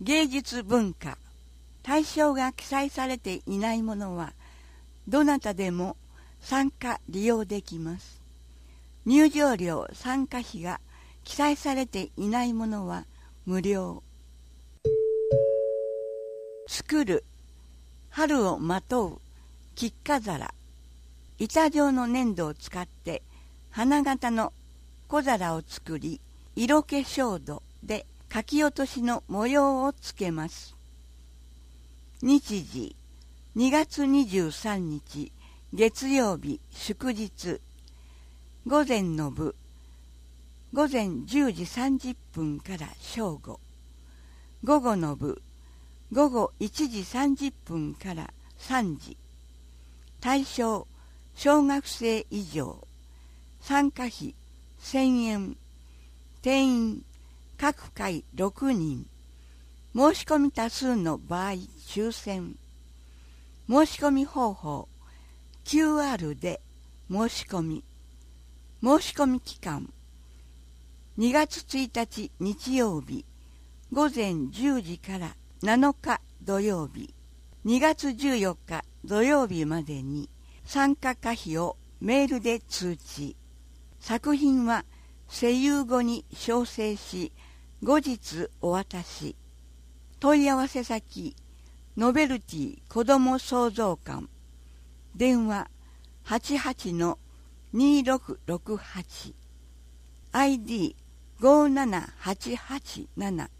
芸術文化、対象が記載されていないものは、どなたでも参加利用できます。入場料参加費が記載されていないものは無料。作る、春をまとう、菊花皿。板状の粘土を使って花形の小皿を作り、色気消土で書き落としの模様をつけます。日時、2月23日、月曜日、祝日。午前の部、午前10時30分から正午。午後の部、午後1時30分から3時。対象、小学生以上。参加費1000円。定員、各回6人。申し込み多数の場合、抽選。申し込み方法、QR で申し込み。申し込み期間、2月1日日曜日、午前10時から7日土曜日、2月14日土曜日までに参加可否をメールで通知。作品は声優語に修正し、後日お渡し。問い合わせ先、ノベルティ子ども創造館。電話88-2668。ID57887。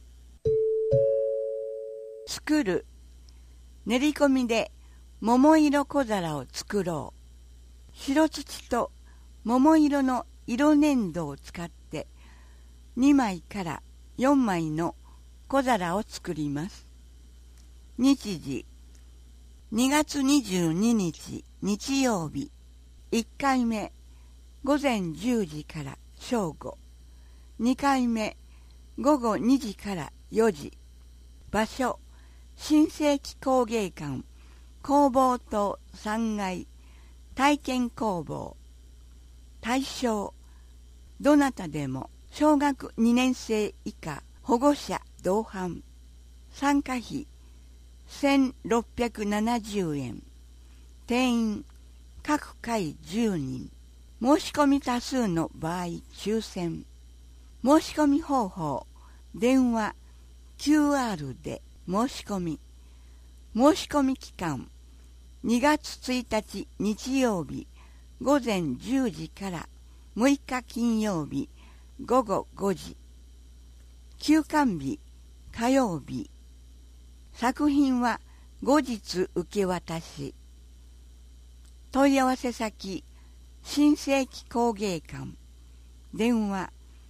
作る、練り込みで桃色小皿を作ろう。白土と桃色の色粘土を使って2枚から4枚の小皿を作ります。日時、2月22日日曜日。1回目、午前10時から正午。2回目、午後2時から4時。場所、新世紀工芸館、工房棟3階、体験工房。対象、どなたでも、小学2年生以下、保護者同伴。参加費、1670円。定員、各回10人。申し込み多数の場合、抽選。申し込み方法、電話、QR で申し込み。申し込み期間、2月1日日曜日、午前10時から6日金曜日、午後5時。休館日、火曜日。作品は後日受け渡し。問い合わせ先、新世紀工芸館。電話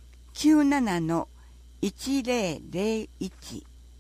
97-1001。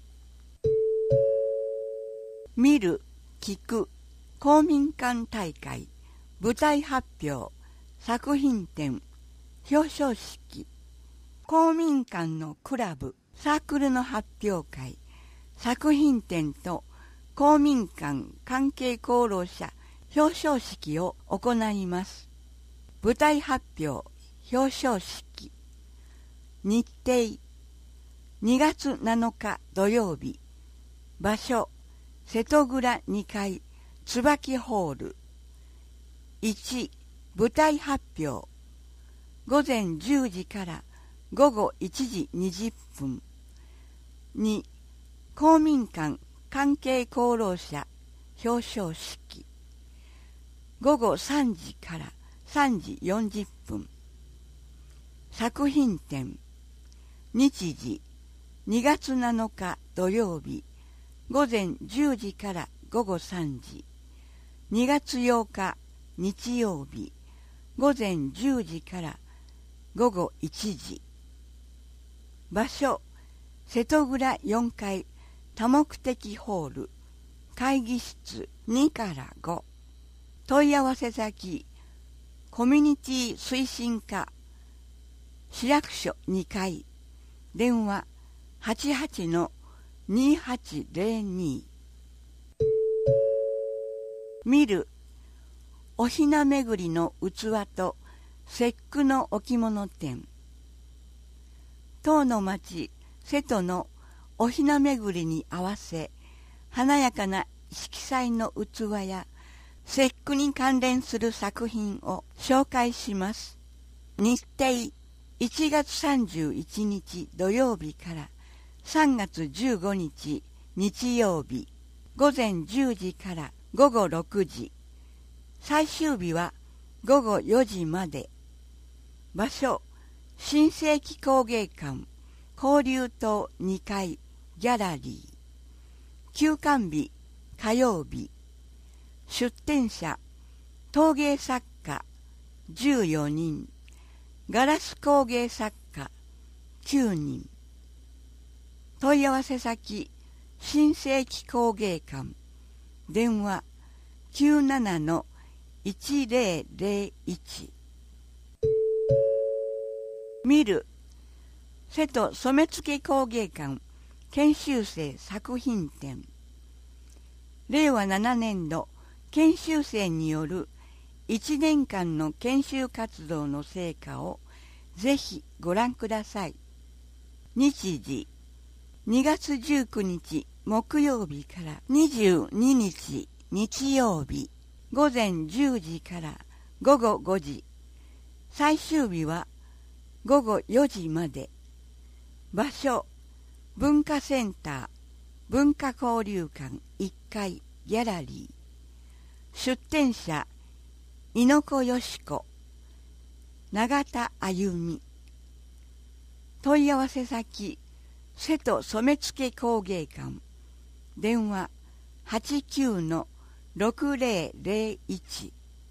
見る、聞く、公民館大会、舞台発表、作品展、表彰式。公民館のクラブ、サークルの発表会、作品展と公民館関係功労者表彰式を行います。舞台発表、表彰式。日程、2月7日土曜日。場所、瀬戸蔵2階、椿ホール。1、舞台発表。午前10時から午後1時20分。2、公民館関係功労者表彰式。午後3時から3時40分。作品展。日時、2月7日土曜日。午前10時から午後3時。2月8日日曜日。午前10時から午後1時。場所、瀬戸蔵4階多目的ホール、会議室2から5。問い合わせ先、コミュニティ推進課、市役所2階、電話88-2802。見る、おひな巡りの器と節句の置物店。当の町、瀬戸のおひな巡りに合わせ華やかな色彩の器や節句に関連する作品を紹介します。日程1月31日土曜日から3月15日日曜日、午前10時から午後6時、最終日は午後4時まで。場所、新世紀工芸館交流棟2階ギャラリー。休館日火曜日。出展者、陶芸作家14人、ガラス工芸作家9人。問い合わせ先、新世紀工芸館、電話 97-1001。見る、瀬戸染付工芸館研修生作品展。令和7年度研修生による1年間の研修活動の成果をぜひご覧ください。日時、2月19日木曜日から22日日曜日、午前10時から午後5時、最終日は午後4時まで。場所、文化センター文化交流館1階ギャラリー。出展者、猪子よし子、永田あゆみ。問い合わせ先、瀬戸染付工芸館、電話 89-6001。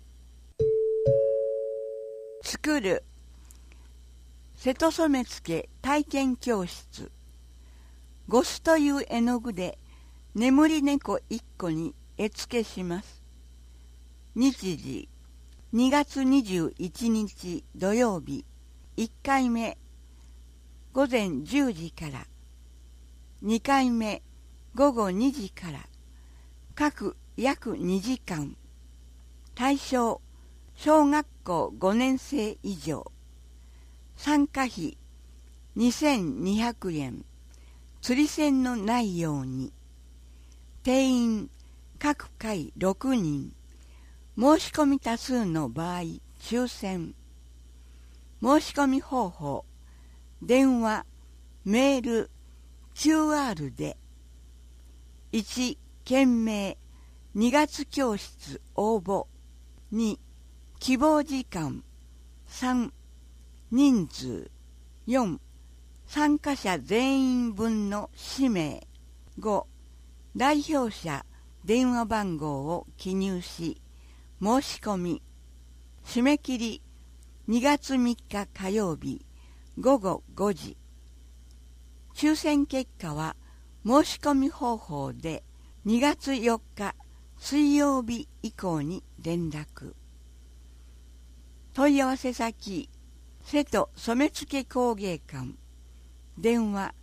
作る、瀬戸染付体験教室。ゴスという絵の具で眠り猫1個に絵付けします。日時、2月21日土曜日、1回目午前10時から、2回目午後2時から、各約2時間。対象、小学校5年生以上。参加費2200円。釣り銭のないように。定員各回6人。申し込み多数の場合抽選。申し込み方法、電話、メール、QR で。1、件名、2月教室応募。2、希望時間。3、人数。4、参加者全員分の氏名。5、代表者電話番号を記入し、申し込み。締め切り2月3日火曜日午後5時。抽選結果は申し込み方法で2月4日水曜日以降に連絡。問い合わせ先、瀬戸染付工芸館、電話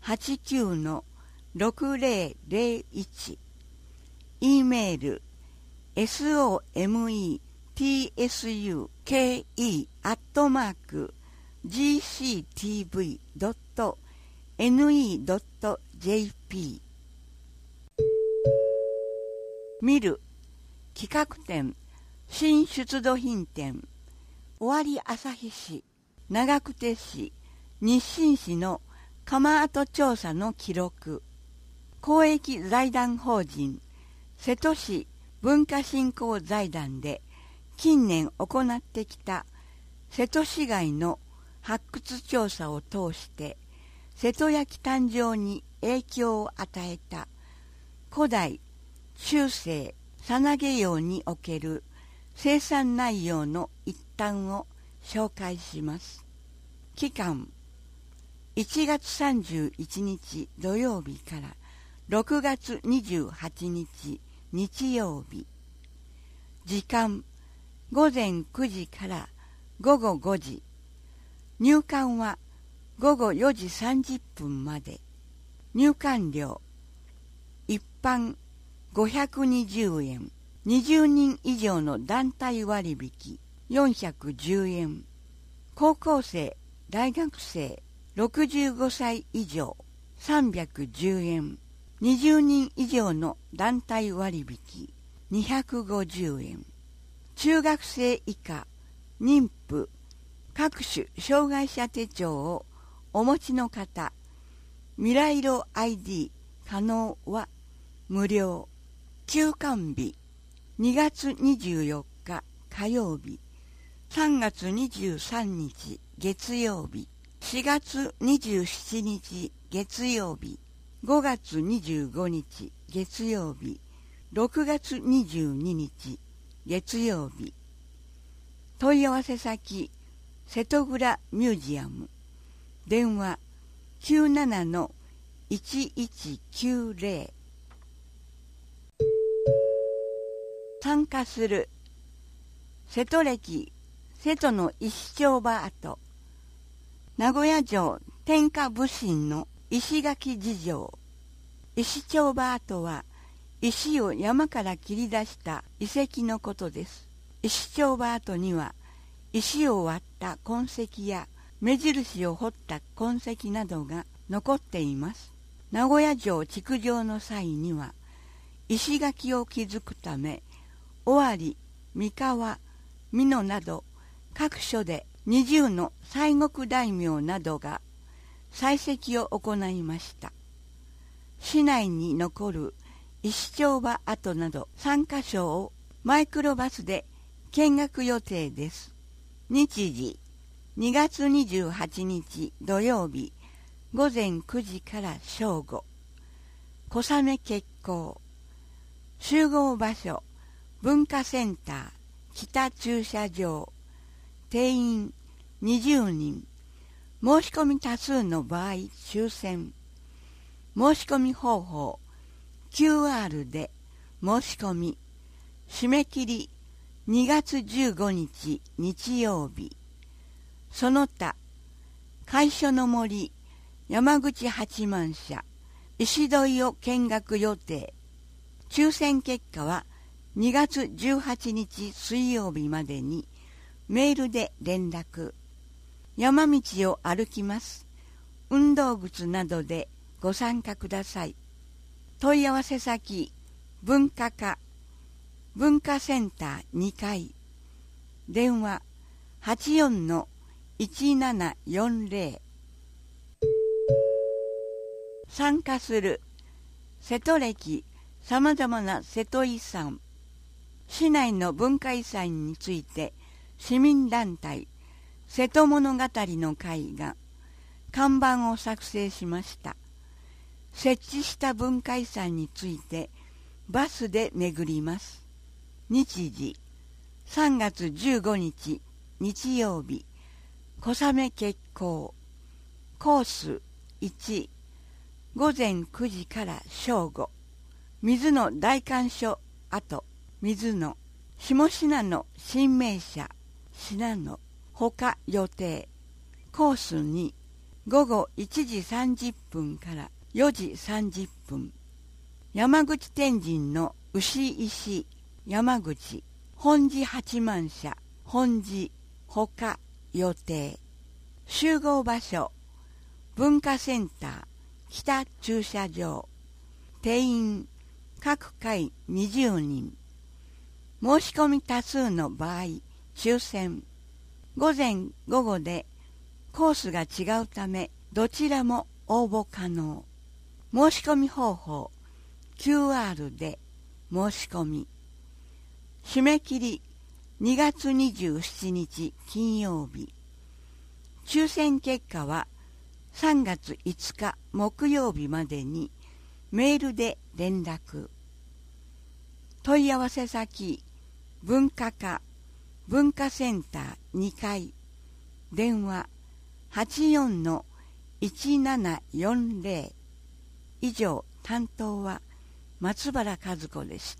89-6001。E メール、sometsuke@gctv.ne.jp。 見る、企画展、新出土品展。尾張旭市、長久手市、日進市の窯跡調査の記録。公益財団法人瀬戸市文化振興財団で近年行ってきた瀬戸市街の発掘調査を通して瀬戸焼誕生に影響を与えた古代中世さなげ窯における生産内容の一端を紹介します。期間1月31日土曜日から6月28日日曜日。時間午前9時から午後5時。入館は午後4時30分まで。入館料一般520円。20人以上の団体割引410円。高校生、大学生、65歳以上 310円。20人以上の団体割引250円。中学生以下、妊婦、各種障害者手帳をお持ちの方、未来色 ID 可能は無料。休館日、2月24日火曜日、3月23日月曜日、4月27日月曜日、5月25日月曜日、6月22日月曜日。問い合わせ先、瀬戸倉ミュージアム。電話 97-1190。参加する。瀬戸歴、瀬戸の石丁場跡。名古屋城天下武神の石垣事情。石丁場跡は石を山から切り出した遺跡のことです。石丁場跡には石を割った痕跡や目印を彫った痕跡などが残っています。名古屋城築城の際には石垣を築くため尾張、三河、美濃など各所で20の西国大名などが採石を行いました。市内に残る石丁場跡など3カ所をマイクロバスで見学予定です。日時2月28日土曜日午前9時から正午。小雨決行。集合場所文化センター北駐車場。定員20人。申し込み多数の場合抽選。申し込み方法 QR で申し込み。締め切り2月15日日曜日。その他海所の森山口八幡社石土井を見学予定。抽選結果は2月18日水曜日までにメールで連絡。山道を歩きます。運動靴などでご参加ください。問い合わせ先、文化課、文化センター2階。電話 84-1740。参加する。瀬戸歴、さまざまな瀬戸遺産。市内の文化遺産について市民団体瀬戸物語の会が看板を作成しました。設置した文化遺産についてバスで巡ります。日時3月15日日曜日。小雨決行。コース1。午前9時から正午。水野大観所跡。水野。下信濃新名社信濃ほか予定。コース2。午後1時30分から4時30分。山口天神の牛石山口本寺八幡社本寺ほか予定。集合場所文化センター北駐車場。定員各回20人。申し込み多数の場合抽選。午前午後でコースが違うためどちらも応募可能。申し込み方法 QR で申し込み。締め切り2月27日金曜日。抽選結果は3月5日木曜日までにメールで連絡。問い合わせ先文化課文化センター2階。電話 84-1740。以上、担当は松原和子でした。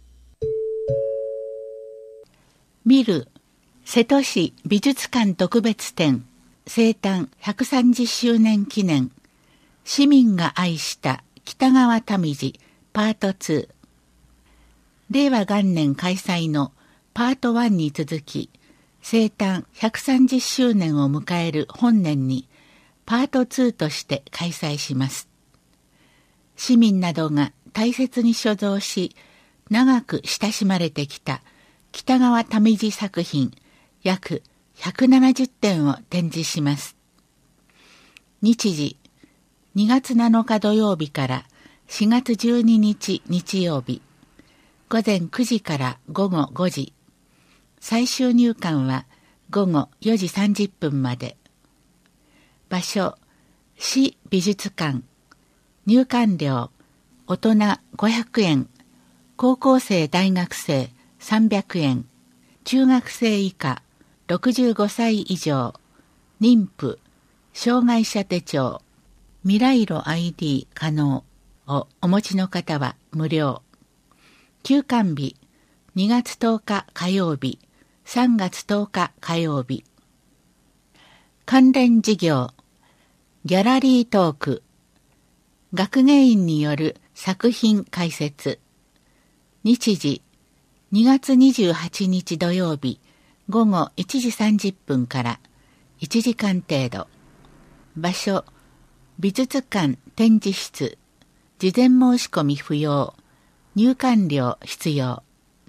見る瀬戸市美術館特別展生誕130周年記念市民が愛した北川民路パート2。令和元年開催のパート1に続き生誕130周年を迎える本年にパート2として開催します。市民などが大切に所蔵し、長く親しまれてきた北川民次作品約170点を展示します。日時、2月7日土曜日から4月12日日曜日、午前9時から午後5時、最終入館は午後4時30分まで。場所、市美術館。入館料、大人500円、高校生大学生300円、中学生以下65歳以上、妊婦、障害者手帳、未来路 ID 可能をお持ちの方は無料。休館日、2月10日火曜日、3月10日火曜日。関連事業、ギャラリートーク、学芸員による作品解説。日時、2月28日土曜日、午後1時30分から1時間程度。場所、美術館展示室。事前申し込み不要。入館料必要。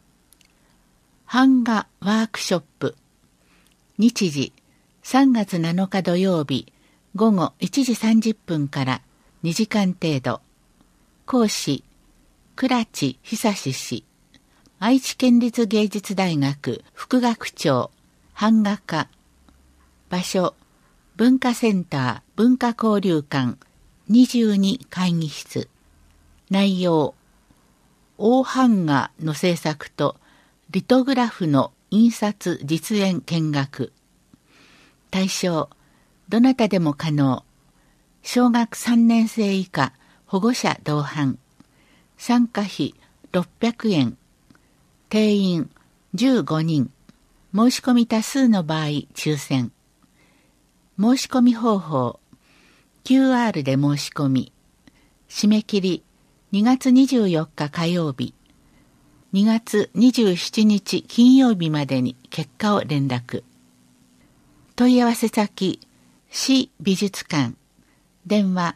版画ワークショップ。日時、3月7日土曜日、午後1時30分から2時間程度。講師、倉知久氏。愛知県立芸術大学副学長、版画家。場所、文化センター文化交流館22会議室。内容、大版画の制作とリトグラフの印刷実演見学。対象、どなたでも可能。小学3年生以下保護者同伴。参加費600円。定員15人。申し込み多数の場合抽選。申し込み方法。QR で申し込み。締め切り2月24日火曜日。2月27日金曜日までに結果を連絡。問い合わせ先、市美術館。電話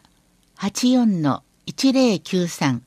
84-1093。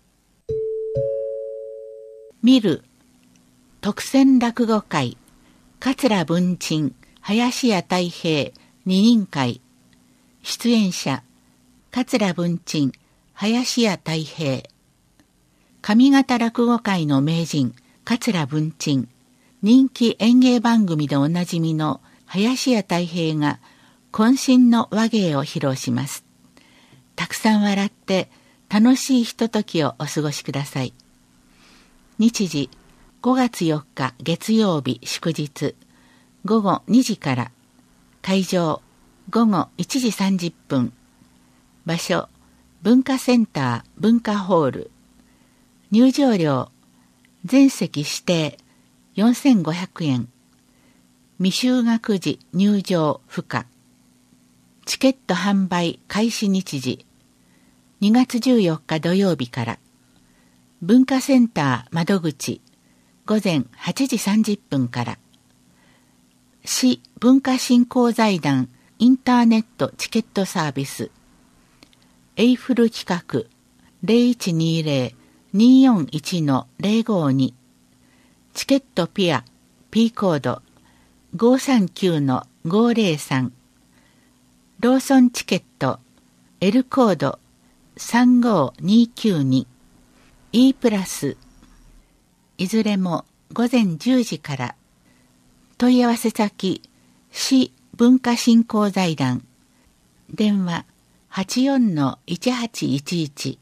見る、特選落語会、桂文珍、林家たい平、二人会。出演者、桂文珍、林家たい平。上方落語界の名人、桂文珍。人気演芸番組でおなじみの林家たい平が渾身の話芸を披露します。たくさん笑って楽しいひとときをお過ごしください。日時、5月4日月曜日祝日、午後2時から。会場、午後1時30分。場所、文化センター文化ホール。入場料、全席指定4500円。未就学時入場不可。チケット販売開始日時、2月14日土曜日から。文化センター窓口、午前8時30分から。市文化振興財団インターネットチケットサービス。エイフル企画 0120-241-052。チケットピア P コード 539-503。ローソンチケット L コード35292。E プラス。いずれも午前10時から。問い合わせ先、市文化振興財団。電話 84-1811。